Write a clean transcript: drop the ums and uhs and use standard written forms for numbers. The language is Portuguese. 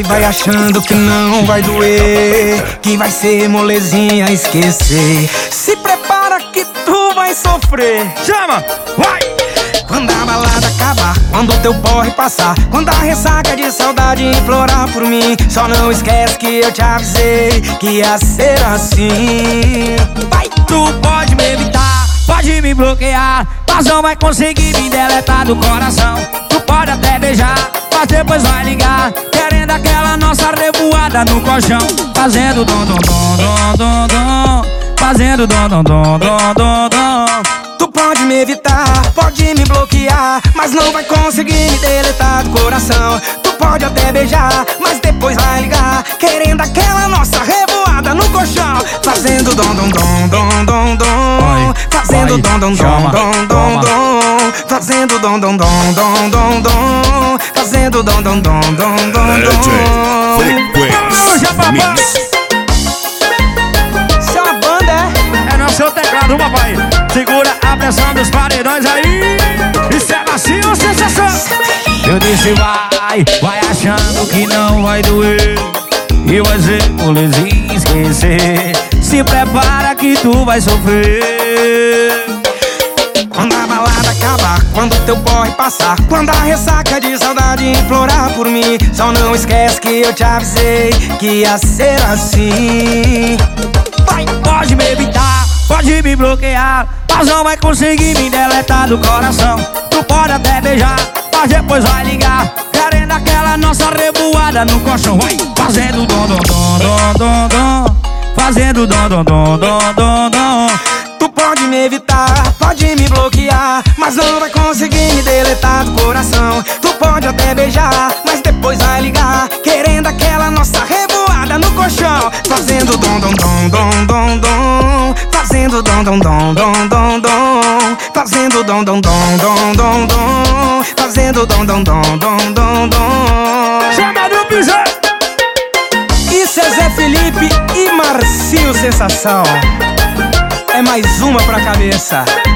vai achando que não vai doer, que vai ser molezinha esquecer. Se prepara que tu vai sofrer. Chama, vai! Quando a balada acabar, quando o teu porre passar, quando a ressaca de saudade implorar por mim, só não esquece que eu te avisei que ia ser assim. Vai, tu pode me evitar, pode me bloquear, mas não vai conseguir me deletar do coração. Tu pode até beijar, mas depois vai ligar, querendo aquela nossa revoada no colchão. Fazendo dom dom dom dom dom dom, fazendo dom dom dom dom dom dom. Tu pode me evitar, pode me bloquear, mas não vai conseguir me deletar do coração. Tu pode até beijar, mas depois vai ligar, querendo aquela nossa revoada no colchão. Fazendo dom dom dom dom dom dom, fazendo dom dom dom dom dom dom, fazendo dom dom dom dom dom dom, fazendo dom dom dom dom dom dom. Frequência Mix. Isso é uma banda, é? É no seu teclado, papai. Segura a pressão dos paredões aí. Isso é macio ou sensação? Eu disse vai achando que não vai doer, e vai ser molezinha esquecer. Se prepara que tu vai sofrer. Quando a balada acabar, quando teu porre passar, quando a ressaca de saudade implorar por mim, só não esquece que eu te avisei que ia ser assim. Vai, pode me evitar, pode me bloquear, mas não vai conseguir me deletar do coração. Tu pode até beijar, mas depois vai ligar, querendo aquela nossa revoada no colchão. Vai, fazendo dom dom dom dom dom dom, fazendo dom dom dom dom dom dom. Tu pode me evitar, pode me bloquear, mas não vai conseguir me deletar do coração. Tu pode até beijar, mas depois vai ligar, querendo aquela nossa revoada no colchão. Fazendo dom dom dom dom dom dom, fazendo dom dom dom dom dom dom, fazendo dom dom dom dom dom dom, fazendo dom dom dom dom dom dom. Chama do piseiro! Isso é Zé Felipe e Marcinho Sensação. É mais uma pra cabeça.